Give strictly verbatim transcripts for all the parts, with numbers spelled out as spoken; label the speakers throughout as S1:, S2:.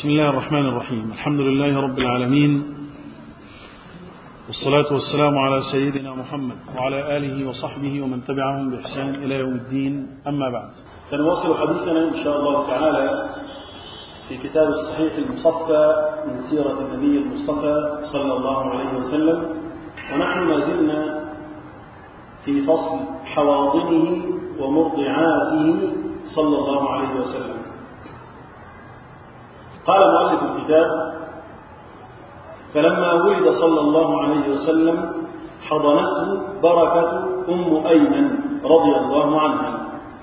S1: بسم الله الرحمن الرحيم. الحمد لله رب العالمين، والصلاة والسلام على سيدنا محمد وعلى آله وصحبه ومن تبعهم بإحسان إلى يوم الدين. أما بعد،
S2: سنواصل حديثنا إن شاء الله تعالى في كتاب الصحيح المصفى من سيرة النبي المصطفى صلى الله عليه وسلم، ونحن ما زلنا في فصل حواضنه ومرضعاته صلى الله عليه وسلم. قال مؤلف الكتاب: فلما ولد صلى الله عليه وسلم حضنته بركة أم أيمن رضي الله عنها،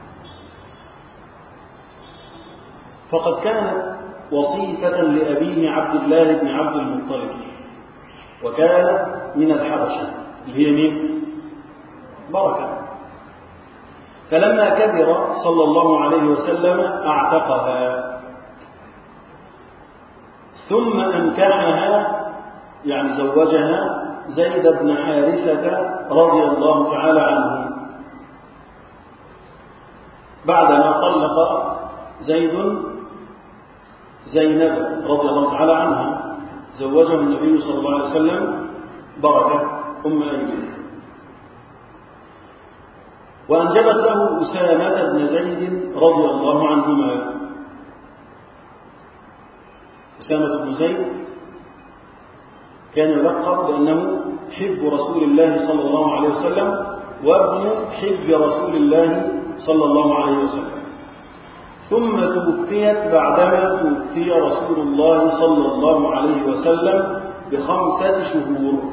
S2: فقد كانت وصيفة لأبيه عبد الله بن عبد المطلب، وكانت من الحبشة اللي هي مين؟ بركة. فلما كبر صلى الله عليه وسلم أعتقها، ثم أنكحها يعني زوجها زيد بن حارثة رضي الله تعالى عنه. بعدما طلق زيد زينب رضي الله تعالى عنها، زوجه النبي صلى الله عليه وسلم بركة أم أيمن، وأنجبت له أسامة بن زيد رضي الله عنهما. أسامة بن زيد كان يلقب بأنه حب رسول الله صلى الله عليه وسلم وابن حب رسول الله صلى الله عليه وسلم، ثم توفيت بعدما توفي رسول الله صلى الله عليه وسلم بخمسة شهور،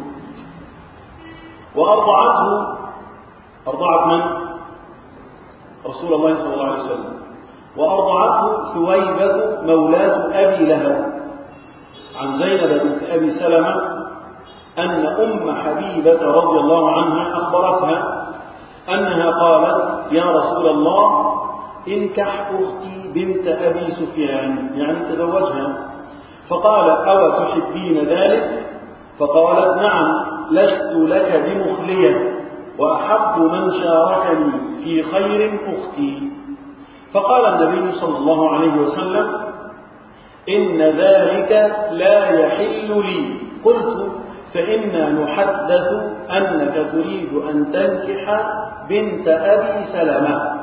S2: وأرضعته أرضعت من؟ رسول الله صلى الله عليه وسلم، وأرضعته ثويبة مولاة أبي لهب عن زينب بنت أبي سلمة أن أم حبيبة رضي الله عنها أخبرتها أنها قالت: يا رسول الله، انكح أختي بنت أبي سفيان، يعني تزوجها. فقال: أو تحبين ذلك؟ فقالت: نعم، لست لك بمخلية، وأحب من شاركني في خير أختي. فقال النبي صلى الله عليه وسلم: إن ذلك لا يحل لي. قلت: فإنا نحدث أنك تريد أن تنكح بنت أبي سلمة.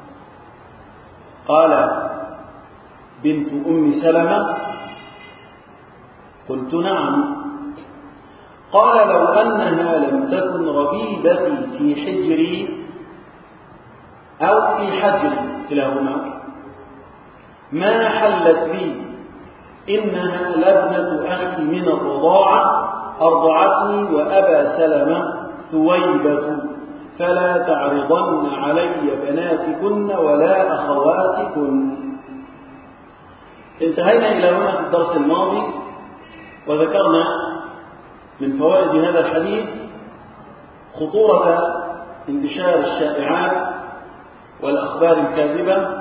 S2: قال: بنت أم سلمة؟ قلت: نعم. قال: لو أنها لم تكن ربيبتي في حجري أو في حجري كلاهما ما حلت لي، إنها لابنة أخي من الرضاعة، أرضعتني وأبا سلمة ثويبة، فلا تعرضن علي بناتكن ولا أخواتكن. انتهينا إلى هنا في الدرس الماضي، وذكرنا من فوائد هذا الحديث خطورة انتشار الشائعات والأخبار الكاذبة،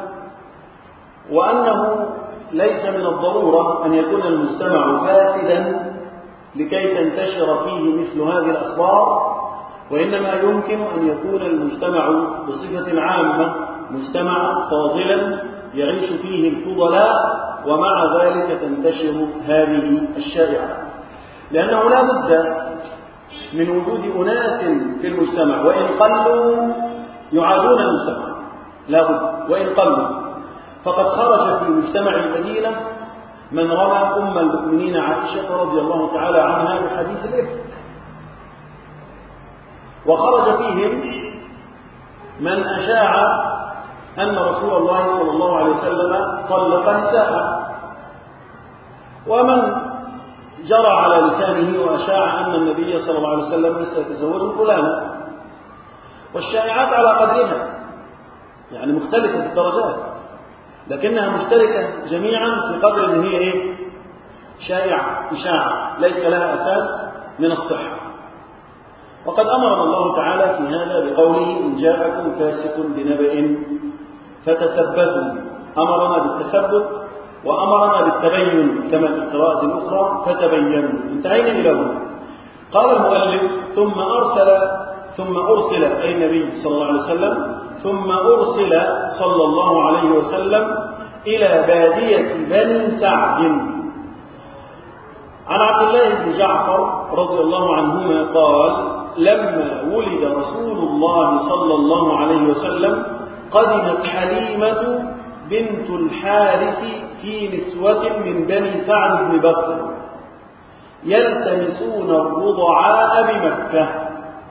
S2: وأنه ليس من الضرورة أن يكون المجتمع فاسدا لكي تنتشر فيه مثل هذه الأخبار، وإنما يمكن أن يكون المجتمع بصفة عامة مجتمع فاضلا يعيش فيه الفضلاء، ومع ذلك تنتشر هذه الشائعات، لأنه لا بد من وجود أناس في المجتمع وإن قلوا يعادون المجتمع، لا بد وإن قلوا. فقد خرج في مجتمع المدينة من رمى أم المؤمنين عائشة رضي الله تعالى عنها بحديث الإفك، وخرج فيهم من أشاع أن رسول الله صلى الله عليه وسلم طلق نساءه، ومن جرى على لسانه وأشاع أن النبي صلى الله عليه وسلم سيتزوج فلانا. والشائعات على قدرها، يعني مختلفة في الدرجات، لكنها مشتركة جميعا في قدر ان هي ايه؟ شائعة، إشاعة ليس لها أساس من الصحة. وقد أمرنا الله تعالى في هذا بقوله: إن جاءكم فاسق بنبأ فتثبتوا. أمرنا بالتثبت وأمرنا بالتبين كما في القراءة الأخرى: فتبينوا. انتهينا إلى هنا. قال المؤلف: ثم أرسل ثم أرسل أي النبي صلى الله عليه وسلم ثم أرسل صلى الله عليه وسلم إلى بادية بني سعد. عن عبد الله بن جعفر رضي الله عنهما قال: لما ولد رسول الله صلى الله عليه وسلم قدمت حليمة بنت الحارث في نسوة من بني سعد بن بكر يلتمسون الرضعاء بمكة.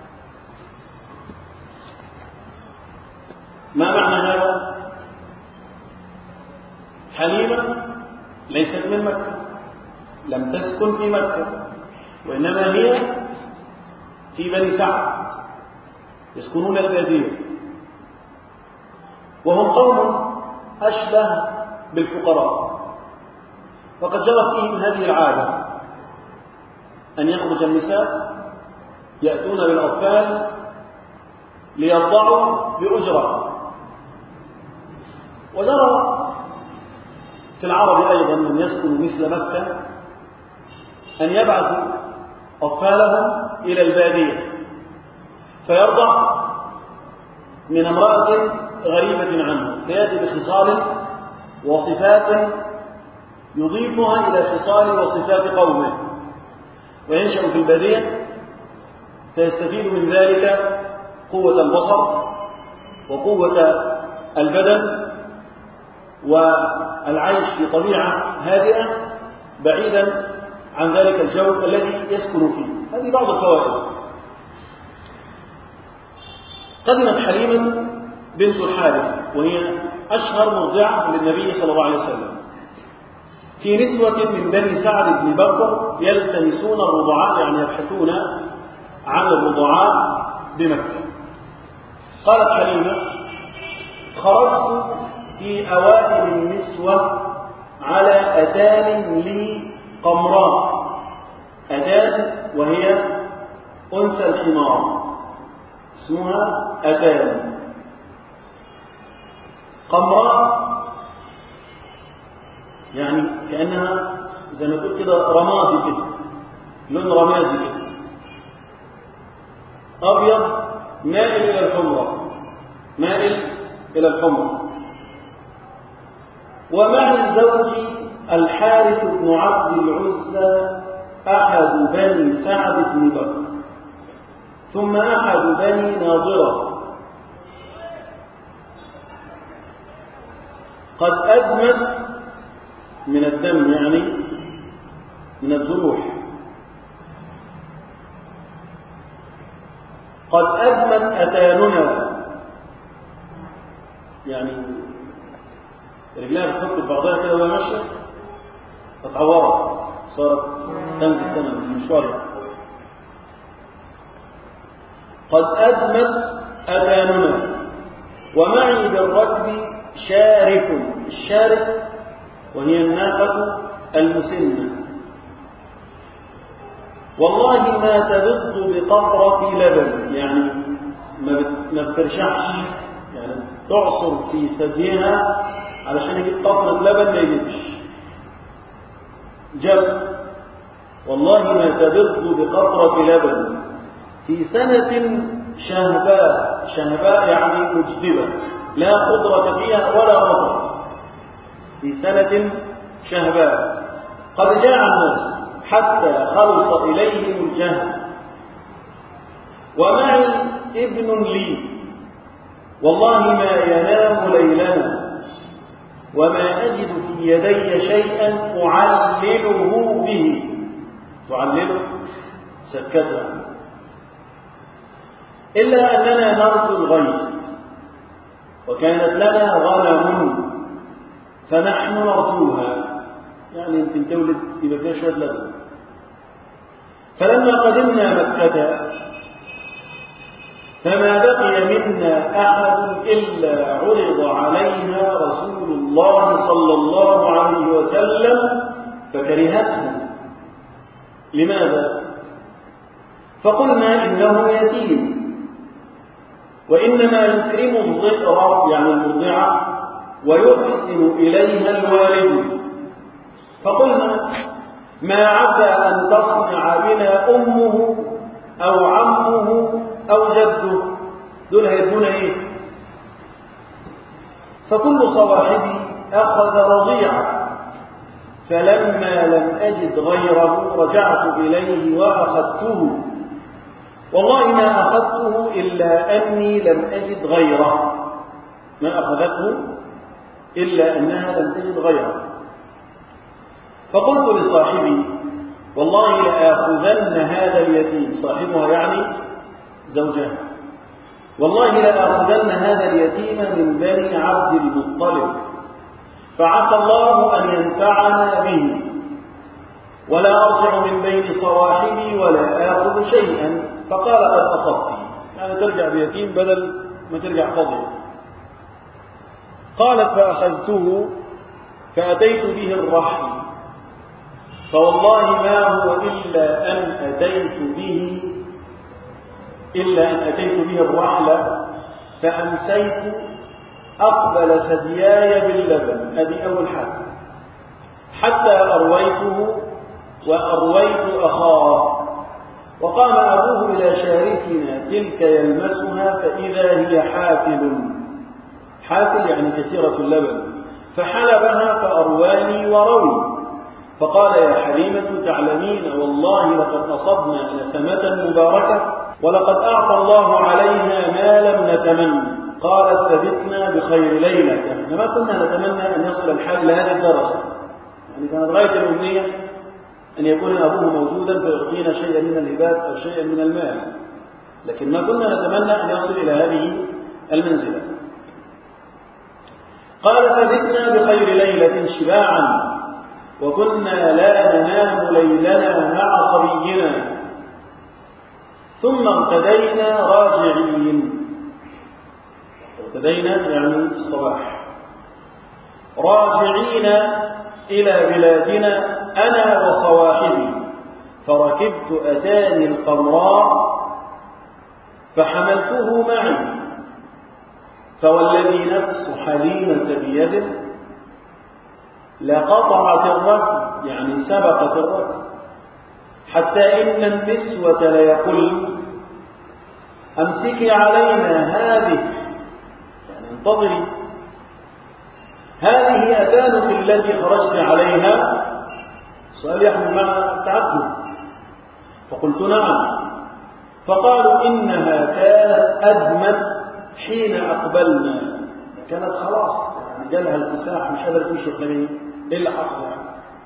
S2: ما معنى هذا؟ حليمة ليست من مكة، لم تسكن في مكة، وإنما هي في بني سعد يسكنون البادية، وهم قوم أشبه بالفقراء. وقد جرت فيهم هذه العادة أن يخرج النساء يأتون بالأطفال ليرضعوا بأجرة. وجرى في العرب أيضا من يسكن مثل مكة أن يبعثوا أطفالهم إلى البادية فيرضع من امرأة غريبة عنه، فيأتي بخصال وصفات يضيفها إلى خصال وصفات قومه، وينشأ في البادية فيستفيد من ذلك قوة البصر وقوة البدن والعيش في طبيعة هادئة بعيدا عن ذلك الجو الذي يسكن فيه. هذه بعض الفوائد. قدمت حليمة بنت الحارث وهي أشهر مرضعة للنبي صلى الله عليه وسلم في نسوة من بني سعد بن بكر يلتمسون الرضعاء، يعني يبحثون عن الرضعاء بمكة. قالت حليمة: خرجت في أوائل النسوة على أتان لي قمراء. أتان وهي أنثى الحمار، اسمها أتان. قمراء يعني كأنها زي ما تقول كده رمادي كده، لون رمادي كده، أبيض مائل إلى الحمرة، مائل إلى الحمرة. ومعي زوجي الحارث بن عبد العزى أحد بني سعد بن بكر، ثم أحد بني ناظرة، قد أدمت من الدم، يعني من الجروح، قد أدمت أتاننا، يعني رجلها بتحط في بعضها كده وهي ماشية فتعورت، صارت تنزل ثمن في مشوارها. قد أدمت أتاننا ومعي بالركب شارف. الشارف وهي الناقة المسنة. والله ما تبض بقطرة لبن، يعني ما بترشحش، يعني تعصر في ثديها علشان يجيب قطرة لبن ما يجيبش جف. والله ما تبض بقطرة لبن في سنة شهباء. شهباء يعني مجدبة لا قدرة فيها ولا مطر، في سنة شهباء. قد جاء الناس حتى خلص إليهم الجهد، ومعي ابن لي والله ما ينام ليلنا، وما أجد في يدي شيئا أعلله به. تعلله سكتها، إلا أننا نرجو الغيث، وكانت لنا غنم فنحن نرجوها، يعني يمكن تولد يبقى فيها شوية لبن. فلما قدمنا مكة فما بقي منا أحد إلا عرض عليها رسول الله صلى الله عليه وسلم فكرهته. لماذا؟ فقلنا إنه يتيم، وإنما يكرم الضئر يعني المرضعة ويحسن إليها الوالد. فقلنا ما عسى أن تصنع بنا أمه أو عمه أو جده، دول هيدون إيه؟ فكل صواحبي أخذ رضيعا، فلما لم أجد غيره رجعت إليه وأخذته، والله ما أخذته إلا أني لم أجد غيره، ما أخذته إلا أنها لم تجد غيره. فقلت لصاحبي والله لآخذن هذا اليتيم، صاحبها يعني زوجها، والله لآخذن هذا اليتيم من بني عبد المطلب، فعسى الله أن ينفعنا به، ولا أرجع من بين صواحبي ولا آخذ شيئا. فقال قد أصبت، يعني ترجع بيتيم بدل ما ترجع فضل. قالت فأخذته فأتيت به الرحل، فوالله ما هو إلا أن أتيت به إلا أن أتيت به الرحل فأمسيت أقبل ثدياي باللبن، هذه أول حاجة، حتى أرويته وأرويت أخاه، وقام أبوه إلى شارفنا تلك يلمسها فإذا هي حافل، حافل يعني كثيرة اللبن، فحلبها فأرواني وروي، فقال يا حليمة تعلمين والله لقد أصبنا نسمة مباركة، ولقد أعطى الله عليها ما لم نتمنى. قالت فبتنا بخير ليلة، يعني ما كنا نتمنى أن يصل الحال إلى هذه الدرجة، يعني كانت غاية الأمنية أن يكون أبوه موجودا فيعطينا شيئا من الهبات أو شيئا من المال، لكن ما كنا نتمنى أن يصل إلى هذه المنزلة. قال فبتنا بخير ليلة شباعا، وكنا لا ننام ليلنا مع صبينا، ثم ارتدينا راجعين، ارتدينا يعني الصباح، راجعين إلى بلادنا أنا وصواحبي، فركبت أتاني القمراء فحملته معي، فوالذي نفس حليمة بيده لقطعت الركب، يعني سبقت الركب، حتى إن النسوة ليقول أمسكي علينا هذه، يعني انتظري، هذه أتانك التي خرجت عليها؟ سؤال يحمل معنى التعجب، فقلت نعم. فقالوا إنها كانت أدمت حين أقبلنا، كانت خلاص يعني جالها الكساح مش قادرة تمشي الخليل، إيه اللي حصل يعني؟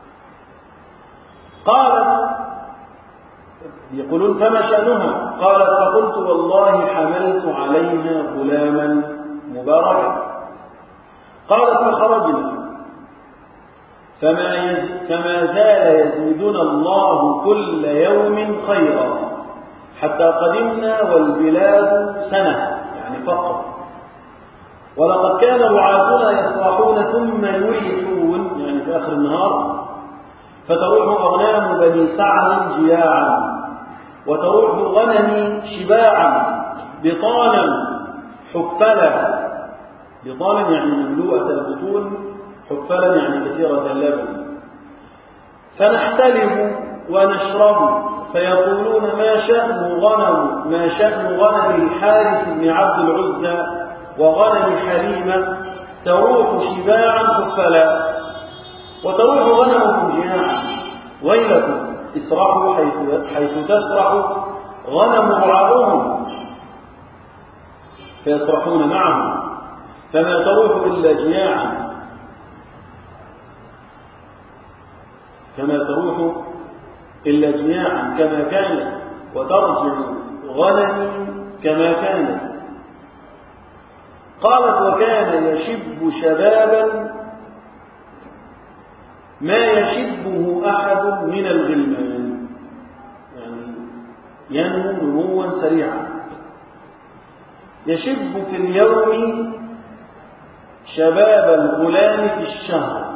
S2: قالت يقولون فما شأنها؟ قالت فقلت والله حملت عليها غلاما مباركا. قالت فخرجنا، فما, يز... فما زال يزيدنا الله كل يوم خيرا، حتى قدمنا والبلاد سنة، يعني فقط، ولقد كان رعاتنا يصرحون ثم يريحون، يعني في آخر النهار، فتروح أغنام بني سعد جياعا، وتروح غنمي شباعا، بطانا حفلا، بطانا يعني مملوءة البطون، حفلا يعني كثيرة اللبن، فنحتلب ونشرب، فيقولون ما شأن غنم ما شأن غنم الحارث بن عبد العزى وغنم حليمة تروح شباعا حفلا، وتروح غنمكم جياعا، ويلكم اسرحوا حيث, حيث تسرح غنم رعاؤهم، فيسرحون معهم، فما تروح إلا جياعا، كما تروح إلا جياعا كما كانت، وترجع غنمي كما كانت. قالت وكان يشب شبابا ما يشبه أحد من الغلمان، يعني ينمو نموا سريعا، يشب في اليوم شباب الغلام في الشهر،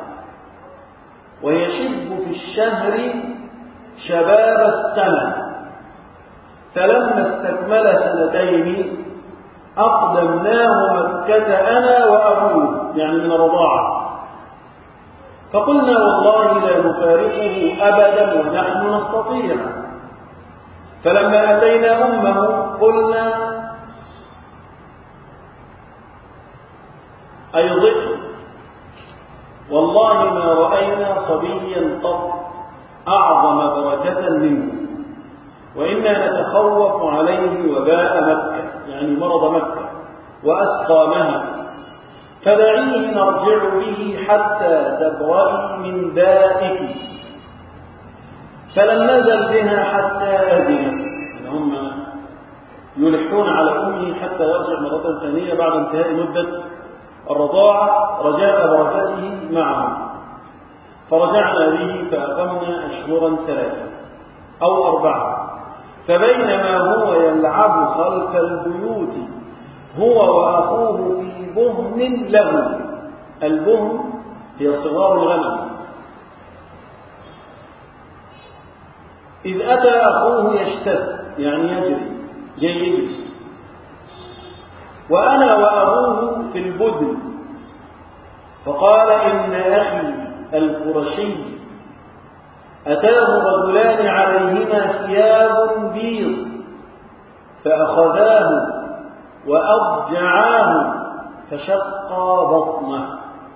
S2: ويشب في الشهر شباب السنة، فلما استكمل سنتين أقدمناه مكة أنا وأبوه، يعني من رضاعة، فقلنا والله لا نفارقه أبدا ونحن نستطيع، فلما أتينا أمه قلنا أيضئ، والله ما رأينا صبيا قط أعظم بركة منه، وإنا نتخوف عليه وباء مكة، يعني مرض مكة وأسقامها، فدعيه نرجع به حتى تبرئي من دائك. فلم نزل بها حتى أذن، هم يلحون على أمه حتى يرجع مرة ثانية بعد انتهاء مدة الرضاعة رجاء بركته معه. فرجعنا به فأقمنا أشهرا ثلاثة أو أربعة، فبينما هو يلعب خلف البيوت هو وأخوه في بهم له. البهم هي صغار الغنم. إذ أتى أخوه يشتد، يعني يجري يجري، وأنا وأبوه في البدن. فقال إن أخي القرشي أتاه رجلان عليهما ثياب بيض فأخذاه وأضجعاه فشقا بطنه.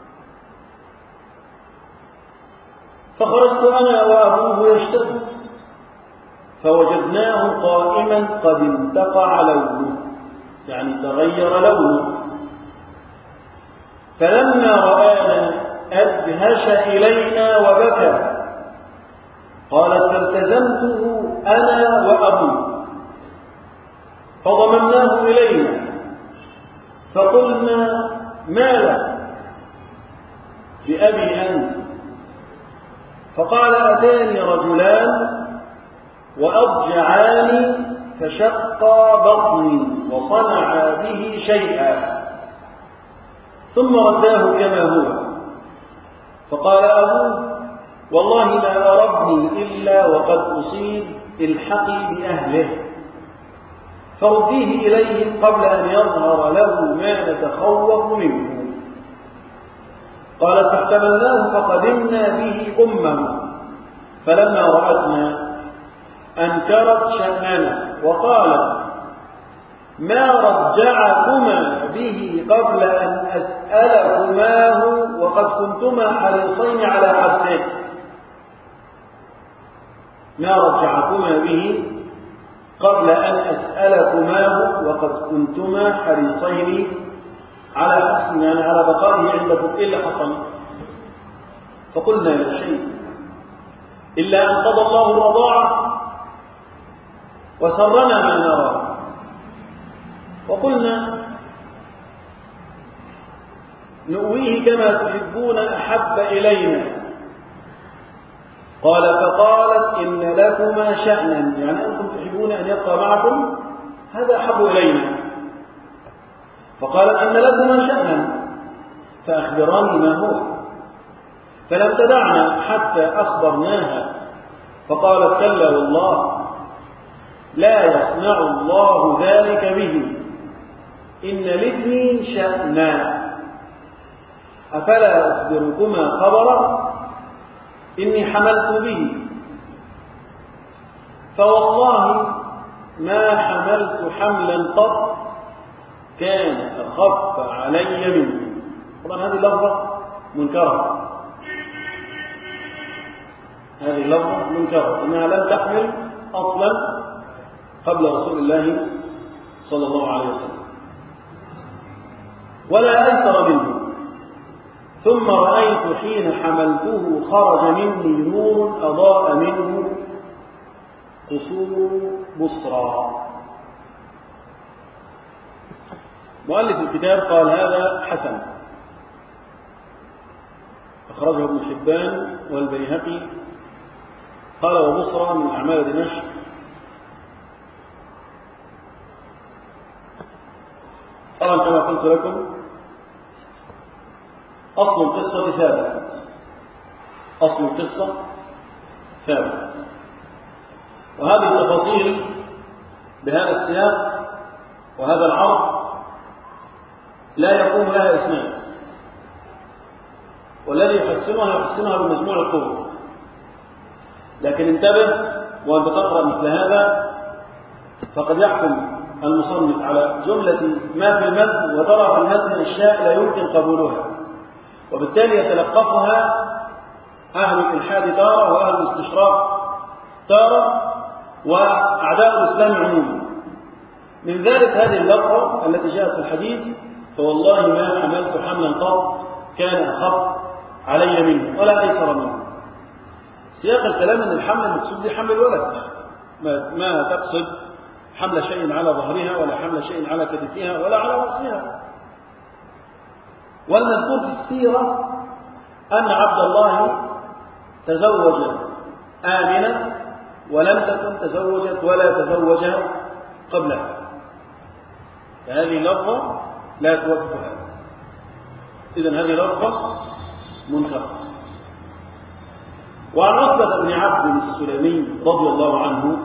S2: فخرجت أنا وأبوه يشتد فوجدناه قائما قد انتقع لونه، يعني تغير لونه. فلما رآنا أدهش إلينا وبكى. قالت فالتزمته أنا وأبوه فضممناه إلينا فقلنا ما لك بأبي أنت؟ فقال أتاني رجلان وأضجعاني فشقا بطني وصنعا به شيئا، ثم رداه كما هو. فقال أبوه والله لا أربني إلا وقد أصيب، الحقي بأهله فرديه إليهم قبل أن يظهر له ما نتخوف منه. قالت فاحتملناه فقدمنا به أمه، فلما رأتنا أنكرت شأننا وقالت ما رجعكما به قبل أن أسألكماه وقد كنتما حريصين على حبسه. ما رجعكما به قبل أن أسألكماه وقد كنتما حريصين على حبسه، يعني على بقائه عندكم. إلا حصل فقلنا لا شيء إلا أن قضى الله الرضاعة وسرنا ما نرى. وقلنا نؤويه كما تحبون أحب إلينا. قال فقالت إن لكما شأنا، يعني أنتم تحبون أن يبقى معكم، هذا أحب إلينا. فقالت إن لكما شأنا فأخبراني ما هو. فلم تدعنا حتى أخبرناها، فقالت كلا والله لا يصنع الله ذلك به، إن لابني شأنا، أفلا أخبركما خبرا إني حملت به، فوالله ما حملت حملا قط كان أخف علي منه. طبعا هذه اللفظة منكرة، هذه اللفظة منكرة، إنها لم تحمل أصلا قبل رسول الله صلى الله عليه وسلم ولا أيسر منه. ثم رأيت حين حملته خرج مني نور أضاء منه قصور بصرى. مؤلف الكتاب قال هذا حسن، أخرجه ابن حبان والبيهقي. قال وبصرى من أعمال دمشق. طبعا كما قلت لكم أصل القصة ثابت، أصل القصة ثابت، وهذه التفاصيل بهذا السياق وهذا العرض لا يقوم لها إسناد، والذي يحسنها يحسنها بمجموع الطرق. لكن انتبه وأنت تقرأ مثل هذا فقد يحكم المصنف على جملة ما في المتن وترى في المتن أشياء لا يمكن قبولها، وبالتالي يتلقفها أهل الإلحاد تارة وأهل الاستشراق تارة وأعداء الإسلام عموما. من ذلك هذه اللفظة التي جاءت في الحديث: فوالله ما حملت حملا قط كان أخف علي منه ولا أيسر منه. سياق الكلام أن الحمل المقصود به حمل الولد، ما, ما تقصد حمل شيء على ظهرها ولا حمل شيء على كتفها ولا على رأسها. والمذكور في السيرة أن عبد الله تزوج آمنة ولم تكن تزوجت ولا تزوج قبلها، فهذه لفظة لا توافق هذا. إذن هذه لفظة منكرة. وعن عتبة بن عبد السلمي رضي الله عنه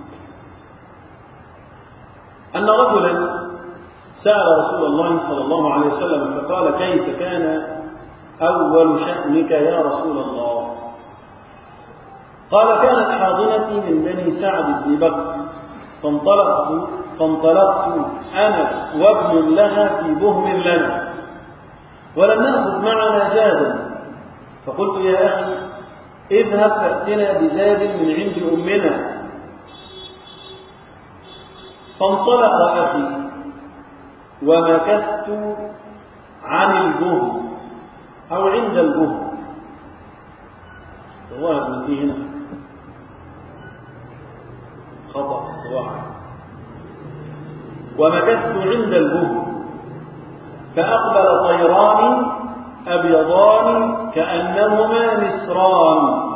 S2: أن رجلا سأل رسول الله صلى الله عليه وسلم فقال: كيف كان أول شأنك يا رسول الله؟ قال: كانت حاضنتي من بني سعد بن بكر، فانطلقت فانطلقت أنا وابن لها في بهم لنا، ولم نأخذ معنا زادا، فقلت: يا أخي اذهب فأتنا بزاد من عند أمنا. فانطلق أخي ومكثت عن البهم أو عند البهم، الظاهر من فيه هنا خطأ واحد. ومكثت عند البهم فأقبل طيران أبيضان كأنهما نسران،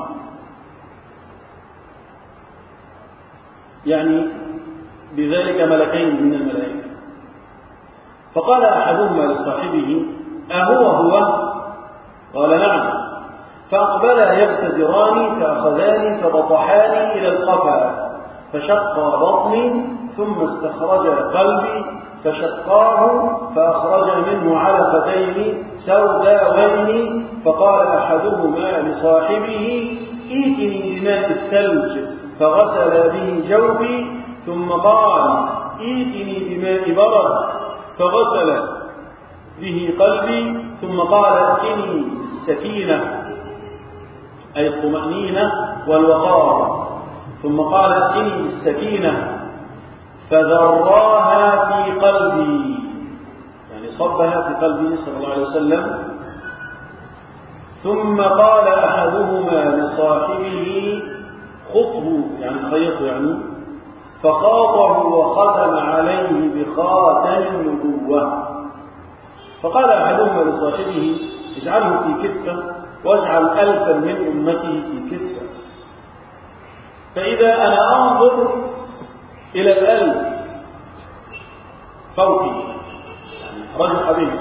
S2: يعني بذلك ملكين من الملائكة. فقال أحدهما لصاحبه: أهو هو؟ قال: نعم. فأقبلا يبتدران فأخذاني فبطحاني إلى القفا، فشق بطني ثم استخرج قلبي فشقاه فأخرج منه علقتين سوداوين، فقال أحدهما لصاحبه: ائتني بماء الثلج، فغسل به جوفي، ثم قال: ائتني بماء برد، فغسل به قلبي، ثم قال: ائتني بالسكينة أي الطمأنينة والوقار، ثم قال: ائتني بالسكينة، فذراها في قلبي، يعني صبها في قلبي صلى الله عليه وسلم. ثم قال أحدهما لصاحبه: خطه، يعني خيطه، يعني فخاطه وختم عليه بخاتم النبوة. فقال أحدهما لصاحبه: اجعله في كفة، واجعل ألفا من أمته في كفة، فإذا أنا أنظر إلى الألف فوقي، يعني رجل حبيب،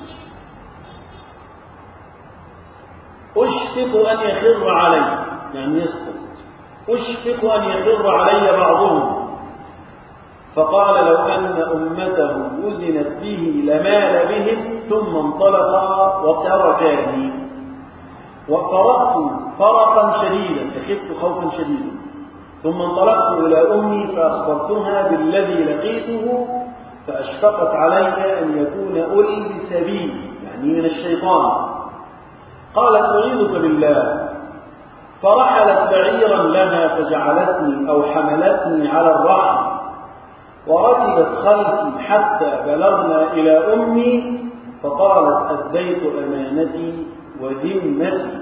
S2: أشفق أن يخر علي، يعني يسقط، أشفق أن يخر علي بعضهم. فقال: لو أن أمته وزنت به لمال بهم، ثم انطلقا وتركاني، وفرقت فرقا شديدا، خفت خوفا شديدا، ثم انطلقت إلى أمي فأخبرتها بالذي لقيته، فأشفقت علي أن يكون ألبس بي، يعني من الشيطان. قالت: أعيذك بالله. فرحلت بعيرا لها فجعلتني أو حملتني على الرحم، وركبت خلفي حتى بلغنا إلى أمي، فقالت: أديت أمانتي وذمتي.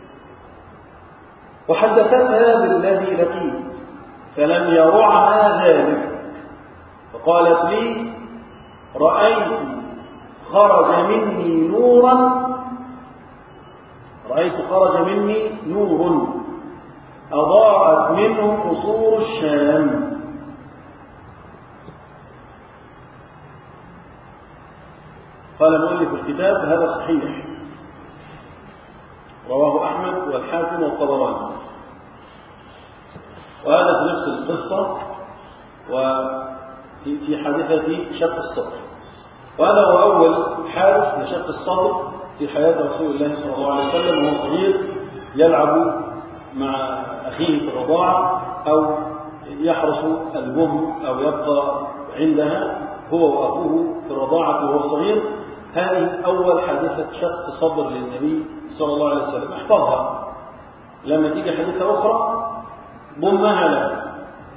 S2: وحدثتها بالذي لقيت فلم يرعها ذلك، فقالت لي: رأيت خرج مني نورا رأيت خرج مني نور أضاءت منه قصور الشام. قال مؤلف الكتاب: هذا صحيح، رواه أحمد والحاكم والطبراني. وهذا في نفس القصة وفي في حادثة شق الصدر، وهذا هو أول حادث لشق الصدر في حياة رسول الله صلى الله عليه وسلم وهو صغير، يلعب مع أخيه في الرضاعة أو يحرس الأم أو يبقى عندها هو وأخوه في الرضاعة وهو صغير، هذه أول حادثة شق صدر للنبي صلى الله عليه وسلم، احفظها لما تيجي حادثة أخرى ضمها لها.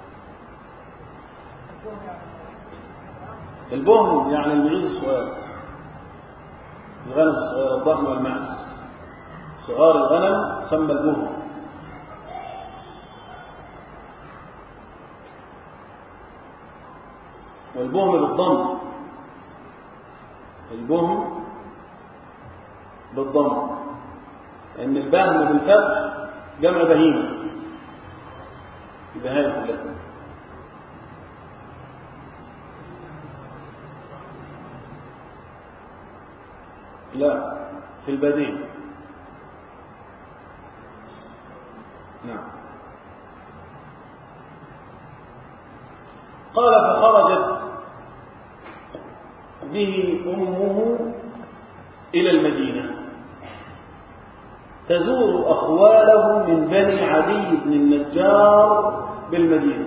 S2: البهم يعني المعيز الصغير، الغنم الصغير الضخم والمعز، صغار الغنم سمى البهم. والبهم بالضم، البهم بالضم، لأن البهم بالفتح جمع بهيمة، البهائم كلها. لا، في البديل. نعم. قال فخرجت به أمه إلى المدينة تزور أخواله من بني عدي بن النجار بالمدينة،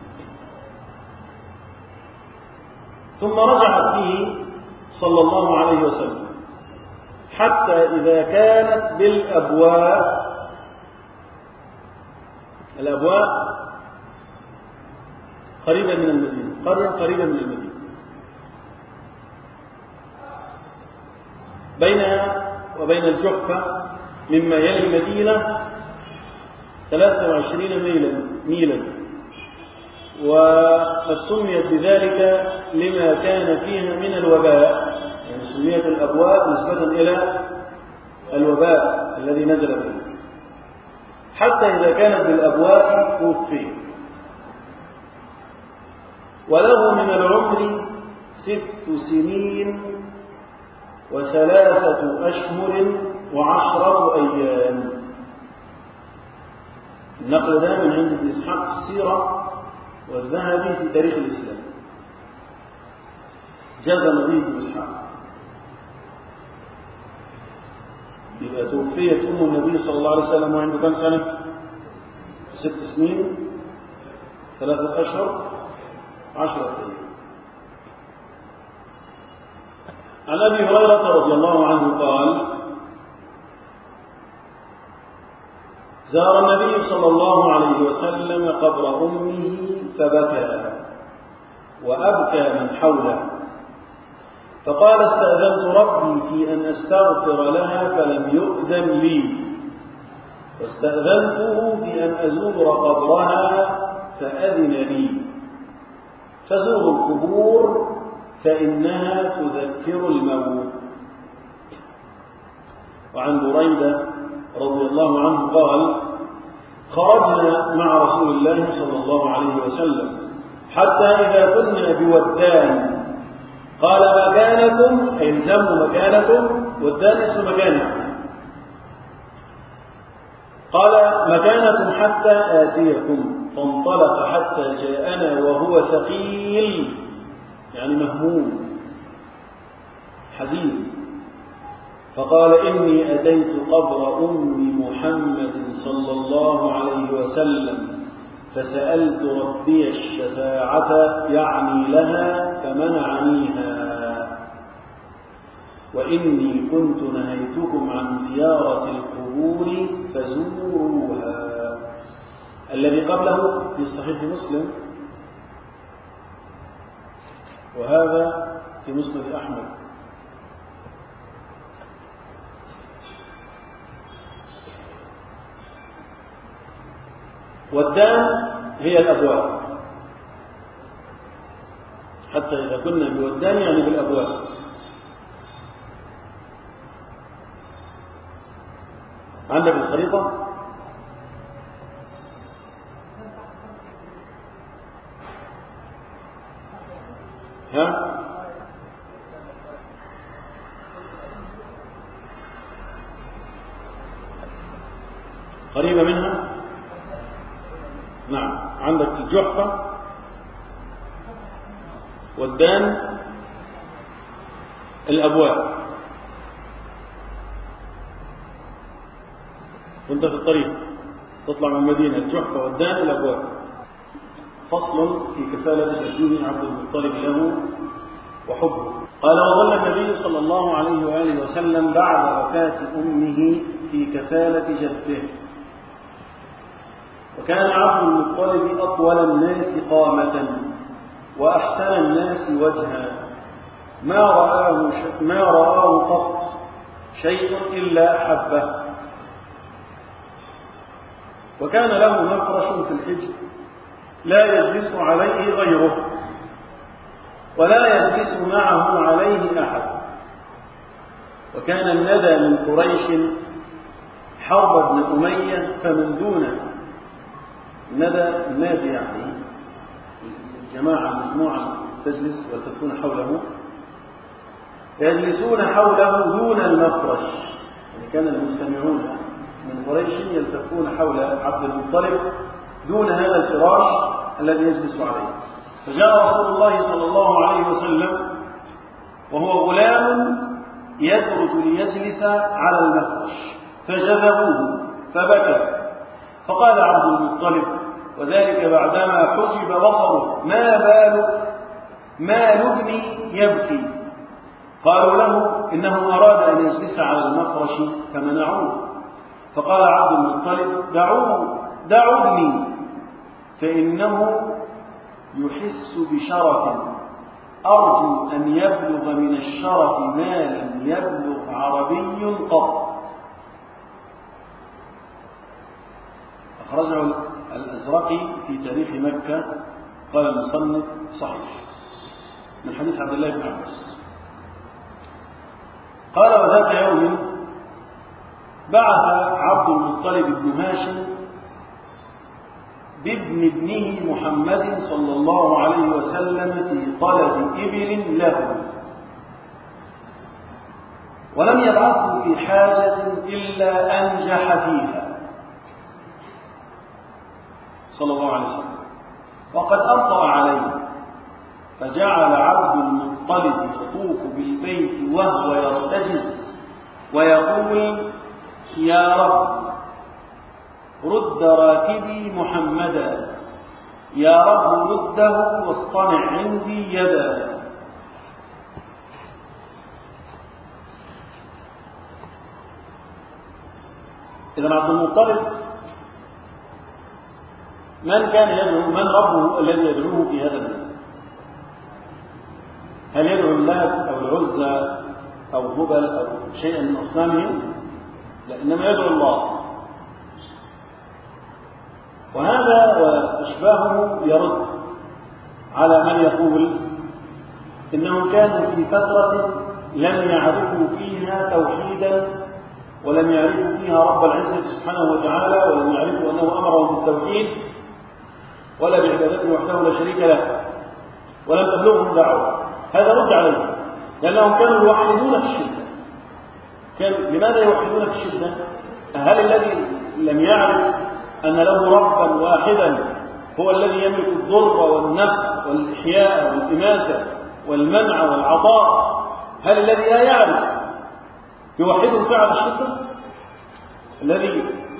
S2: ثم رجعت به صلى الله عليه وسلم حتى إذا كانت بالأبواء. الأبواء قريبة من المدينة، قرية قريبة من المدينة، بينها وبين الجحفة مما يلي المدينة ثلاثة وعشرين ميلا ميلا وقد سميت بذلك لما كان فيها من الوباء، يعني سميت الأبواء نسبة إلى الوباء الذي نزل بها، حتى إذا كانت بالأبواء توفي، وله من العمر ست سنين وثلاثة أشهر وعشرة أيام. النقل ده من عند ابن إسحاق في السيرة والذهبي في تاريخ الإسلام، جزم به ابن إسحاق. يبقى توفيت أم النبي صلى الله عليه وسلم وعنده كم سنة؟ ست سنين ثلاثة أشهر عشرة أيام. عن أبي هريرة رضي الله عنه قال: زار النبي صلى الله عليه وسلم قبر أمه فبكى وأبكى من حوله، فقال: استأذنت ربي في أن أستغفر لها فلم يؤذن لي، واستأذنته في أن أزور قبرها فأذن لي، فزوروا القبور فإنها تذكر الموت. وعن بريدة رضي الله عنه قال: خرجنا مع رسول الله صلى الله عليه وسلم حتى إذا كنا بودان قال: مكانكم، أي الزموا مكانكم، ودان اسم مكانكم، قال: مكانكم حتى آتيكم، فانطلق حتى جاءنا وهو ثقيل، يعني مهموم حزين، فقال: إني أتيت قبر أم محمد صلى الله عليه وسلم فسألت ربي الشفاعة يعني لها فمنعنيها، وإني كنت نهيتكم عن زيارة القبور فزوروها. الذي قبله في صحيح مسلم، وهذا في مسند أحمد. والدان هي الأبواب، حتى إذا كنا بودان يعني بالأبواب. عندك الخريطة؟ ها؟ قريبة منها؟ نعم. عندك الجحفة والدان الأبواب، وانت في الطريق تطلع من المدينة الجحفة والدان الأبواب. فصل في كفالة تأجيل عبد المطلب له وحبه. قال وظل النبي صلى الله عليه وآله وسلم بعد وفاة أمه في كفالة جده، وكان عبد المطلب أطول الناس قامة وأحسن الناس وجها، ما رآه, ما رآه قط شيء إلا أحبه. وكان له مفرش في الحجر لا يجلس عليه غيره ولا يجلس معه عليه أحد. وكان الندى من قريش حرب بن أمية فمن دونه، ندى النادي يعني الجماعة المجموعة تجلس وتكون حوله، يجلسون حوله دون المفرش، يعني كان المستمعون من قريش يلتفون حول عبد المطلب دون هذا الفراش الذي يجلس عليه. فجاء رسول الله صلى الله عليه وسلم وهو غلام يدرج ليجلس على المفرش فجذبوه فبكى، فقال عبد المطلب وذلك بعدما حجب بصره ما بال ما لبني يبكي. قالوا له إنه أراد أن يجلس على المفرش فمنعوه، فقال عبد المطلب دعوه دعوا ابني فإنه يحس بشرف أرجو أن يبلغ من الشرف ما لم يبلغ عربي قط. أخرجه الأزرقي في تاريخ مكة، قال المصنف صحيح من حديث عبد الله بن عباس. قال وذاك يوم بعث عبد المطلب بن هاشم بابن ابنه محمد صلى الله عليه وسلم في طلب إبل له، ولم يبعثه في حاجة إلا أنجح فيها صلى الله عليه وسلم، وقد أبطأ عليه، فجعل عبد المطلب يطوف بالبيت وهو يرتجز ويقول يا رب رد راكبي محمدا، يا رب رده واصطنع عندي يدا. إذن عبد المطلب من كان يدعو، من ربه الذي يدعوه في هذا البيت؟ هل يدعو اللات أو العزى أو هبل أو شيئا من أصنامهم؟ لا، إنما يدعو الله. وهذا وأشباهه يرد على من يقول إنهم كانوا في فترة لم يعرفوا فيها توحيدا ولم يعرفوا فيها رب العزة سبحانه وتعالى، ولم يعرفوا أنه أمرهم بالتوحيد ولا بعبادته وحده لا شريك له، ولم تبلغهم دعوة. هذا رد عليه لأنهم كانوا يوحدون في الشدة. كان لماذا يوحدون في الشدة؟ هل الذي لم يعرف أن له ربا واحدا هو الذي يملك الضر والنفع والإحياء والإماتة والمنع والعطاء، هل الذي لا يعرف يوحده ساعة الشدة؟ الذي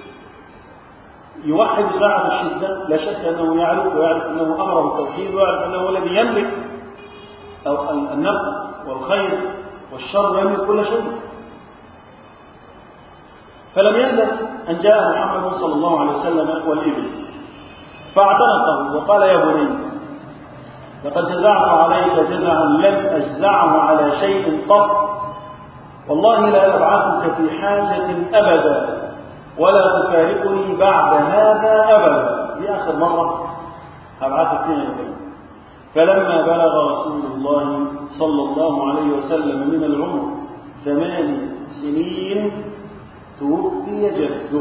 S2: يوحد ساعة الشدة لا شك أنه يعرف، ويعرف أنه أمره التوحيد، ويعرف أنه هو الذي يملك أو النفع والخير والشر، يملك كل شيء. فلم يلبث أن جاء محمد صلى الله عليه وسلم والإبل فاعتنقه وقال يا بني لقد جزعت عليك جزعا لم أجزعه على شيء قط، والله لا أبعثك في حاجة أبدا ولا تفارقني بعد هذا أبدا. دي آخر مرة أبعثك فيها يا. فلما بلغ رسول الله صلى الله عليه وسلم من العمر ثمان سنين توفي جده.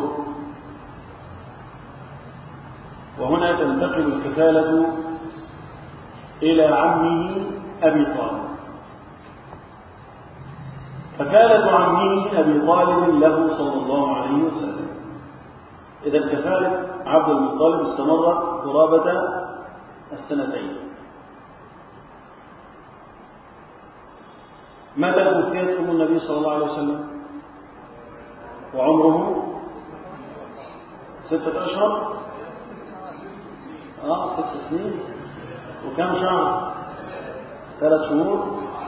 S2: وهنا تنتقل الكفالة إلى عمه أبي طالب. كفالة عمه أبي طالب له صلى الله عليه وسلم. إذا كفالة عبد المطلب استمرت قرابة السنتين. متى توفيت أم النبي صلى الله عليه وسلم وعمره ستة أشهر؟ آه ست سنين وكم شهر؟ ثلاث شهور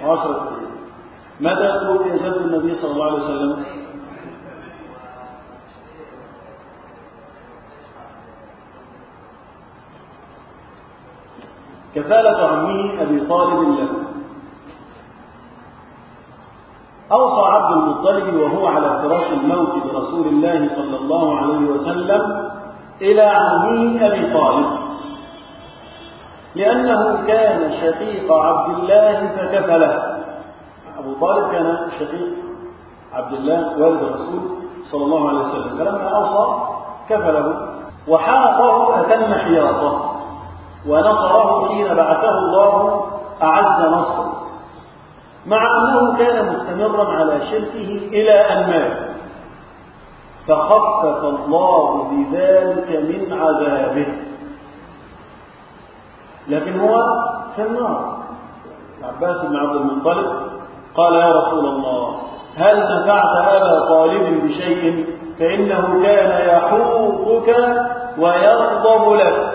S2: عشرة أيام. متى توفي جد النبي صلى الله عليه وسلم؟ كفالة عمه أبي طالب له. أوصى عبد المطلب وهو على فراش الموت برسول الله صلى الله عليه وسلم إلى عمه أبي طالب، لأنه كان شقيق عبد الله فكفله. أبو طالب كان شقيق عبد الله والد الرسول صلى الله عليه وسلم، فلما أوصى كفله وحاطه أتم حياطه ونصره حين بعثه الله أعز نصر، مع أنه كان مستمرا على شركه إلى أن مات، فخفف الله بذلك من عذابه، لكن هو في النار. العباس بن عبد المطلب قال يا رسول الله هل نفعت أبا طالب بشيء فإنه كان يحوطك ويغضب لك.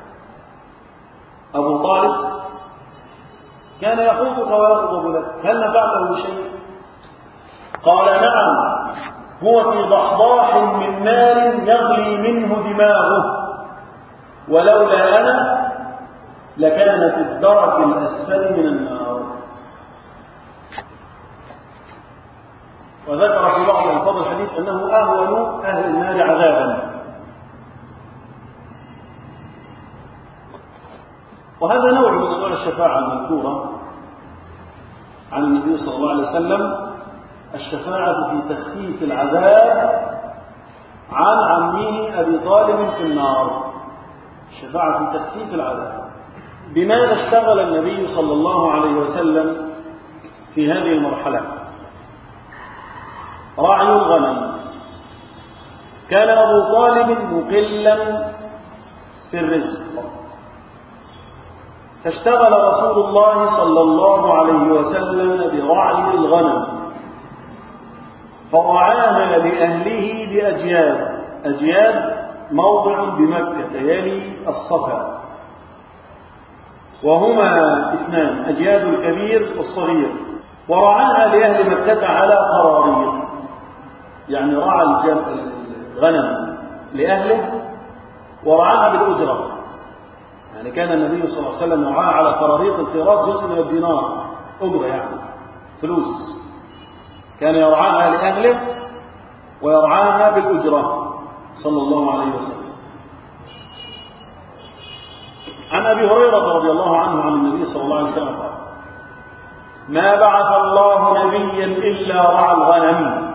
S2: أبو طالب كان يحوطك ويغضب لك، هل نفعته بشيء؟ قال نعم، هو في ضحضاح من نار يغلي منه دماغه، ولولا أنا لكان في الدرك الأسفل من النار. وذكر في بعض ألفاظ الحديث أنه أهون أهل النار عذابا. وهذا نوع من أنواع الشفاعة المذكورة عن النبي صلى الله عليه وسلم، الشفاعة في تخفيف العذاب عن عمه أبي طالب في النار. الشفاعة في تخفيف العذاب. بماذا اشتغل النبي صلى الله عليه وسلم في هذه المرحلة؟ رعي الغنم. كان أبو طالب مقلا في الرزق، فاشتغل رسول الله صلى الله عليه وسلم برعي الغنم، فرعاها لأهله بأجياد. أجياد موضع بمكة يلي الصفا، وهما اثنان، أجياد الكبير والصغير. ورعاها لأهل مكة على قراريط، يعني رعى الغنم لأهله ورعاها بالأجرة. يعني كان النبي صلى الله عليه وسلم يرعاها على قراريط القيراط، جزء من الدينار، أجرة يعني فلوس. كان يرعاها لأهله ويرعاها بالأجرة صلى الله عليه وسلم. عن أبي هريرة رضي الله عنه عن النبي صلى الله عليه وسلم قال ما بعث الله نبيا إلا رعى الغنم.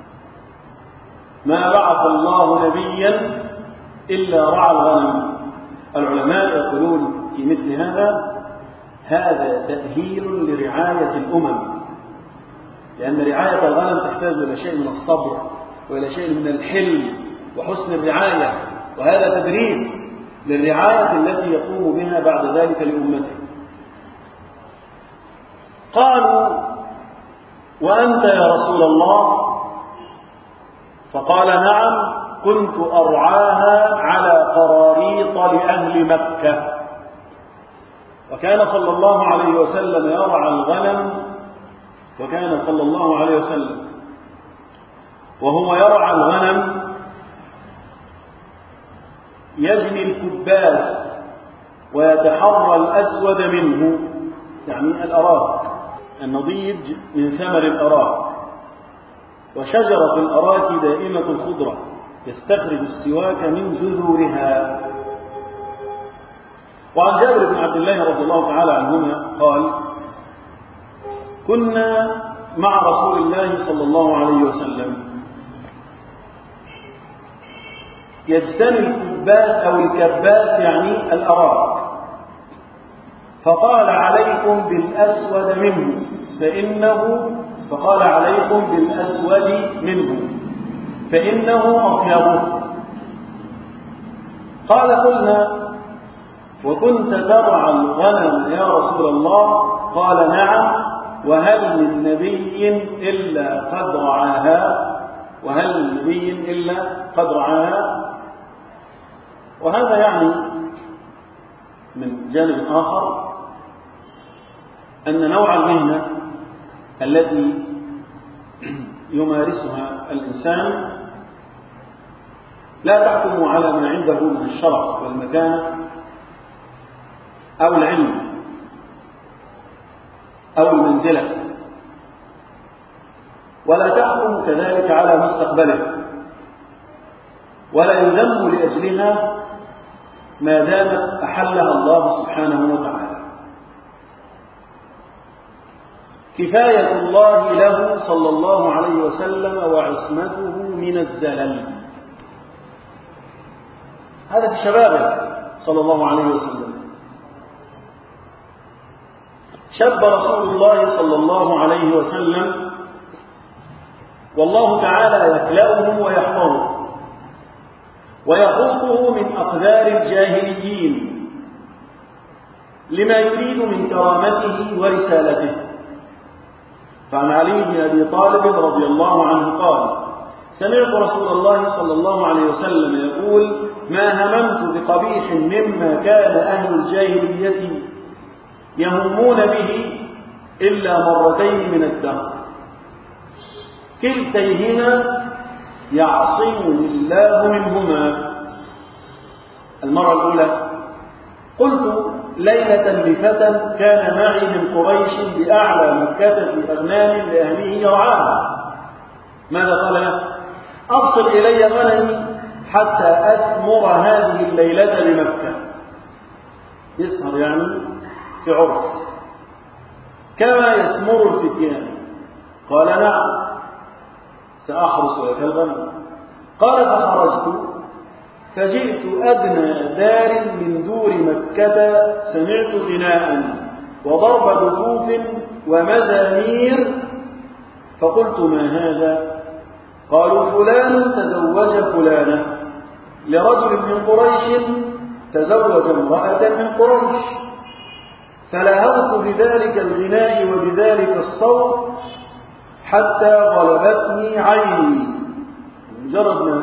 S2: ما بعث الله نبيا إلا رعى الغنم. العلماء يقولون في مثل هذا هذا تأهيل لرعاية الأمم، لأن رعاية الغنم تحتاج إلى شيء من الصبر وإلى شيء من الحلم وحسن الرعاية، وهذا تدريب للرعاية التي يقوم بها بعد ذلك لأمته. قالوا وأنت يا رسول الله؟ فقال نعم، كنت أرعاها على قراريط لأهل مكة. وكان صلى الله عليه وسلم يرعى الغنم، وكان صلى الله عليه وسلم وهو يرعى الغنم يجني الكباس ويتحرى الأسود منه، يعني الأراك، النضيج من ثمر الأراك. وشجرة الأراك دائمة الخضرة يستخرج السواك من جذورها. وعن جابر بن عبد الله رضي الله تعالى عنهما قال كنا مع رسول الله صلى الله عليه وسلم يجتني الكباس أو الكباس يعني الأراك، فقال عليكم بالأسود منه فإنه فقال عليكم بالأسود منه فإنه أطيبه. قال قلنا وكنت ترعى الغنم يا رسول الله؟ قال نعم، وهل من نبي إلا قد رعاها وهل من نبي إلا قد رعاها. وهذا يعني من جانب آخر أن نوع المهنة التي يمارسها الإنسان لا تحكم على ما عنده من الشرف والمكانة أو العلم أو المنزلة، ولا تحكم كذلك على مستقبله، ولا يذم لأجلها ما دامت أحلها الله سبحانه وتعالى. كفاية الله له صلى الله عليه وسلم وعصمته من الزلل، هذا في شبابه صلى الله عليه وسلم. شب رسول الله صلى الله عليه وسلم والله تعالى يكلأه ويحفظه ويخوفه من أقدار الجاهليين لما يريد من كرامته ورسالته. فعن علي بن أبي طالب رضي الله عنه قال: سمعت رسول الله صلى الله عليه وسلم يقول: ما هممت بقبيح مما كان أهل الجاهلية يهمون به إلا مرتين من الدهر، كلتيهما يعصمني الله منهما. المرة الأولى: قلت ليلة لفتى كان معي من قريش بأعلى مكة في أغنام لأهله يرعاها، ماذا قال له؟ أرسل إلي غنمي حتى أثمر هذه الليلة بمكة. يسهر يعني في عرس كما يثمر الفتيان. قال: نعم، سأحرس لك الغنم. قال: فخرجت فجئت أدنى دار من دور مكة، سمعت غناء وضرب دفوف ومزامير، فقلت: ما هذا؟ قالوا: فلان تزوج فلانة لرجل من قريش تزوج امرأة من قريش. فلهوت بذلك الغناء وبذلك الصوت حتى غلبتني عيني. مجرد ما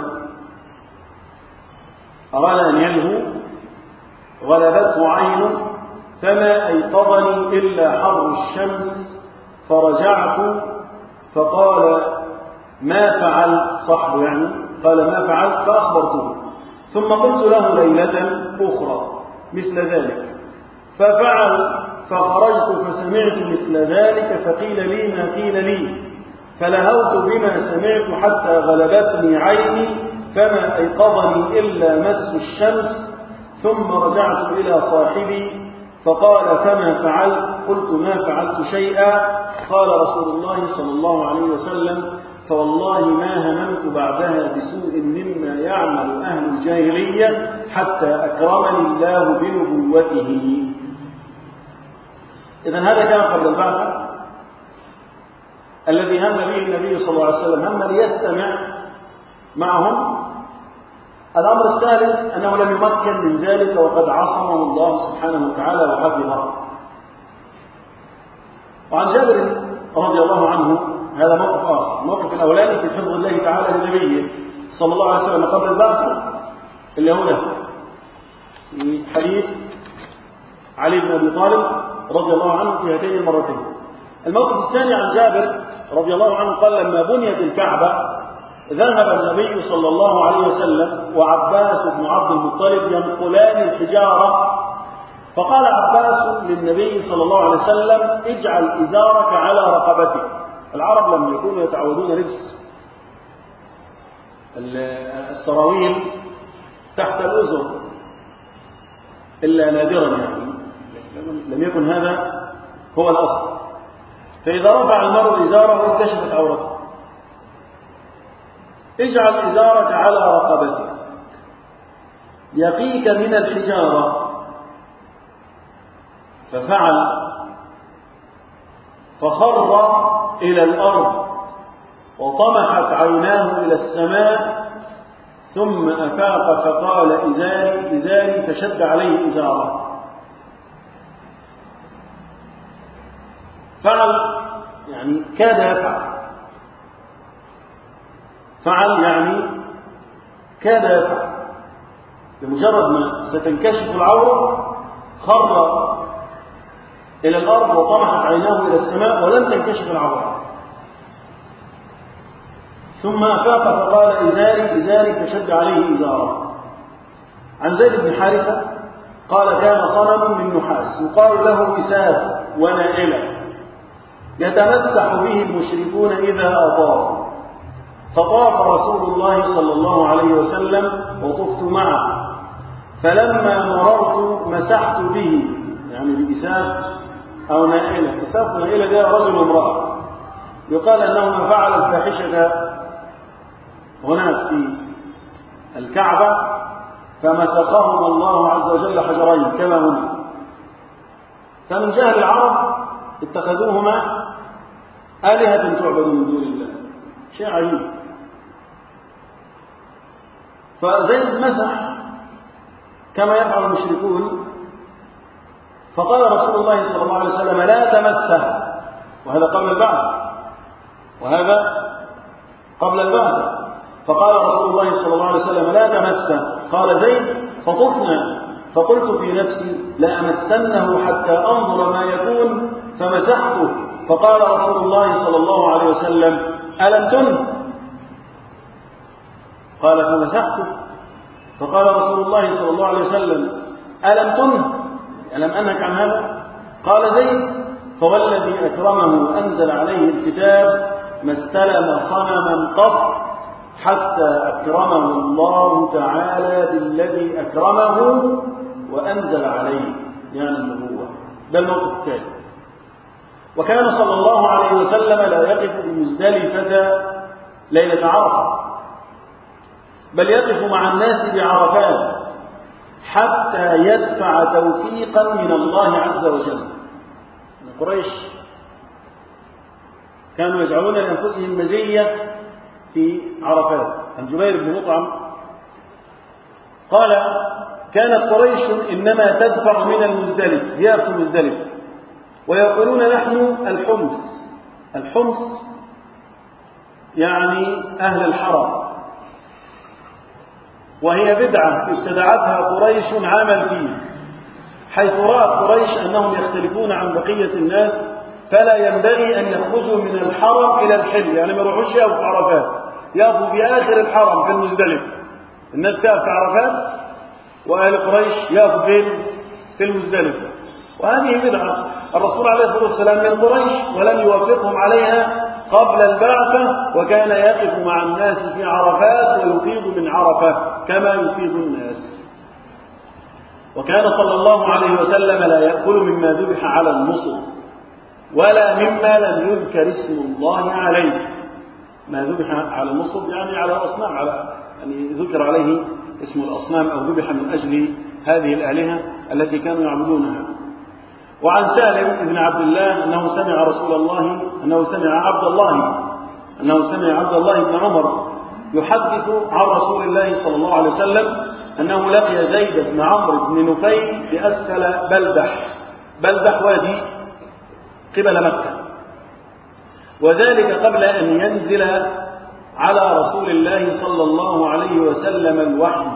S2: أراد أن يلهو غلبته عينه، فما أيقظني إلا حر الشمس. فرجعت فقال: ما فعل صاحبه يعني قال: ما فعلت؟ فأخبرته. ثم قلت له ليلة أخرى مثل ذلك ففعل. فخرجت فسمعت مثل ذلك فقيل لي ما قيل لي، فلهوت بما سمعت حتى غلبتني عيني، فما أيقظني إلا مس الشمس. ثم رجعت إلى صاحبي فقال: فما فعلت؟ قلت: ما فعلت شيئا. قال رسول الله صلى الله عليه وسلم: فوالله ما هممت بعدها بسوء مما يعمل أهل الجاهلية حتى أكرمني الله بنبوته. إذن هذا كان قبل البعثة الذي هم به النبي صلى الله عليه وسلم، هم ليستمع معهم. الأمر الثالث أنه لم يمكن من ذلك وقد عصمه الله سبحانه وتعالى وحفظه. وعن جابر رضي الله عنه هذا موقف آخر. الموقف الأولاني في حفظ الله تعالى لنبيه صلى الله عليه وسلم قبل البعثة، اللي هو ده في حديث علي بن أبي طالب رضي الله عنه في هاتين المرتين. الموقف الثاني عن جابر رضي الله عنه قال: لما بنيت الكعبة ذهب النبي صلى الله عليه وسلم وعباس بن عبد المطلب ينقلان الحجارة، فقال عباس للنبي صلى الله عليه وسلم: اجعل إزارك على رقبتك. العرب لما يكونوا يتعودون لبس السراويل تحت الأذن إلا نادرا، يعني لم يكن هذا هو الأصل. فإذا رفع المرء إزاره انكشفت عورته. اجعل إزارك على رقبتك يقيك من الحجارة. ففعل فخر إلى الأرض وطمحت عيناه إلى السماء، ثم أفاق فقال: إزاري إزاري، فشد عليه إزاره. فعل يعني كاد يفعل، فعل يعني كاد يفعل. بمجرد ما ستنكشف العورة خر إلى الأرض وطمحت عيناه إلى السماء ولم تنكشف العورة، ثم أفاق فقال إزاري إزاري فشد عليه إزاره. عن زيد بن حارثة قال كان صنم من نحاس يقال له إساف ونائلة يتمسح به المشركون إذا أطافوا، فطاف رسول الله صلى الله عليه وسلم وطفت معه، فلما مررت مسحت به، يعني بإساف أو نائلة. إساف ونائلة ده رجل وامرأة، يقال أنهما فعل الفاحشة هناك في الكعبة فمسخهما الله عز وجل حجرين كما هنا. فمن جهل العرب اتخذوهما آلهة تعبد من دون الله، شيء عجيب. فزيد مسح كما يفعل المشركون، فقال رسول الله صلى الله عليه وسلم لا تمسه، وهذا قبل البعث، وهذا قبل البعث. فقال رسول الله صلى الله عليه وسلم لا تمسه. قال زيد فطفنا، فقلت في نفسي لأمسنه حتى أنظر ما يكون، فمسحته. فقال رسول الله صلى الله عليه وسلم ألم تنه؟ قال فمسحته. فقال رسول الله صلى الله عليه وسلم ألم تنه؟ ألم أنهك عن هذا؟ قال زيد فوالذي أكرمه أنزل عليه الكتاب ما استلم صنما قط حتى أكرمه الله تعالى بالذي أكرمه وأنزل عليه، يعني النبوة. ده الموقف الثالث. وكان صلى الله عليه وسلم لا يقف بمزدلفة ليلة عرفة، بل يقف مع الناس بعرفات حتى يدفع توفيقا من الله عز وجل. قريش كانوا يجعلون لأنفسهم مزية في عرفات. عن جبير بن مطعم قال كانت قريش إنما تدفع من المزدلف، يأخذ المزدلف ويقولون نحن الحمص. الحمص يعني أهل الحرم، وهي بدعة ابتدعتها قريش عاما فيه، حيث رأت قريش أنهم يختلفون عن بقية الناس، فلا ينبغي أن يخرجوا من الحرم إلى الحل، يعني ما يروحوش يقفوا في عرفات، يقفوا في آخر الحرم في المزدلف. الناس تقف في عرفات وأهل قريش يقفوا فين؟ في المزدلف. وهذه بدعة الرسول عليه الصلاة والسلام من قريش ولم يوافقهم عليها قبل البعثة، وكان يقف مع الناس في عرفات ويفيض من عرفة كما يفيض الناس. وكان صلى الله عليه وسلم لا يأكل مما ذبح على النصب ولا مما لم يذكر اسم الله عليه. ما ذبح على النصب يعني على الأصنام، على يعني ذكر عليه اسم الأصنام أو ذبح من أجل هذه الآلهة التي كانوا يعبدونها. وعن سالم بن عبد الله أنه سمع رسول الله أنه سمع عبد الله أنه سمع عبد الله بن عمر يحدث عن رسول الله صلى الله عليه وسلم أنه لقي زيد بن عمرو بن نفيل بأسفل بلدح. بلدح وادي قبل مكة، وذلك قبل أن ينزل على رسول الله صلى الله عليه وسلم الوحي،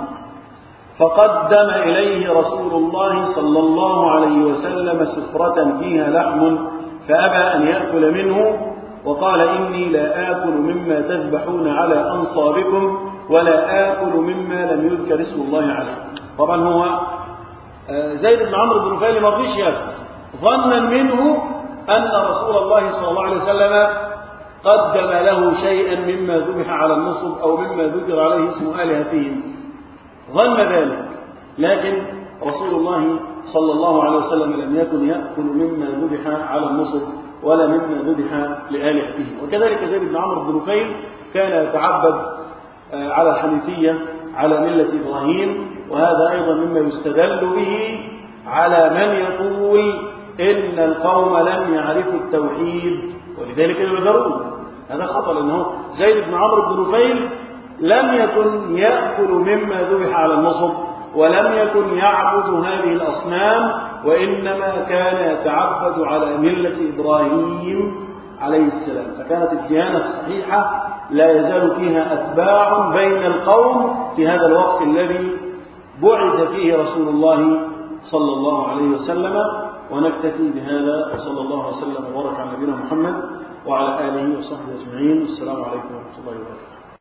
S2: فقدم إليه رسول الله صلى الله عليه وسلم سفرة فيها لحم فأبى أن يأكل منه، وقال إني لا آكل مما تذبحون على أنصابكم ولا آكل مما لم يذكر اسم الله عليه. طبعا هو زيد بن عمرو بن نفيل ما رضيش يأكل، ظنا منه أن رسول الله صلى الله عليه وسلم قدم له شيئا مما ذبح على النصب أو مما ذكر عليه اسم آلهتهم، ظن ذلك. لكن رسول الله صلى الله عليه وسلم لم يكن يأكل مما ذبح على النصب ولا مما ذبح لآلهتهم. وكذلك زيد بن عمرو بن نفيل كان يتعبد على الحنيفية على ملة إبراهيم، وهذا أيضا مما يستدل به على من يقول إن القوم لم يعرفوا التوحيد ولذلك يبذرون. هذا خطأ، لأنه زيد بن عمرو بن نفيل لم يكن يأكل مما ذبح على النصب ولم يكن يعبد هذه الأصنام، وإنما كان يتعبد على ملة إبراهيم عليه السلام. فكانت الديانة الصحيحة لا يزال فيها أتباع بين القوم في هذا الوقت الذي بعث فيه رسول الله صلى الله عليه وسلم. ونكتفي بهذا، وصلى الله وسلم وبارك على نبينا محمد وعلى آله وصحبه أجمعين. السلام عليكم ورحمة الله وبركاته.